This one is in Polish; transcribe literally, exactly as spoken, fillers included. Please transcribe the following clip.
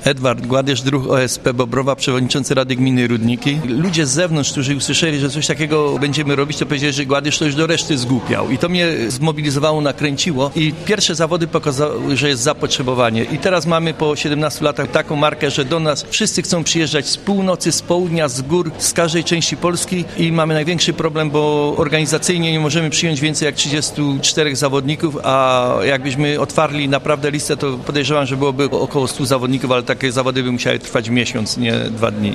Edward Gładysz, druh O S P Bobrowa, przewodniczący Rady Gminy Rudniki. Ludzie z zewnątrz, którzy usłyszeli, że coś takiego będziemy robić, to powiedzieli, że Gładysz to już do reszty zgłupiał. I to mnie zmobilizowało, nakręciło i pierwsze zawody pokazały, że jest zapotrzebowanie. I teraz mamy po siedemnastu latach taką markę, że do nas wszyscy chcą przyjeżdżać z północy, z południa, z gór, z każdej części Polski i mamy największy problem, bo organizacyjnie nie możemy przyjąć więcej jak trzydziestu czterech zawodników, a jakbyśmy otwarli naprawdę listę, to podejrzewam, że byłoby około stu zawodników, ale takie zawody by musiały trwać miesiąc, nie dwa dni.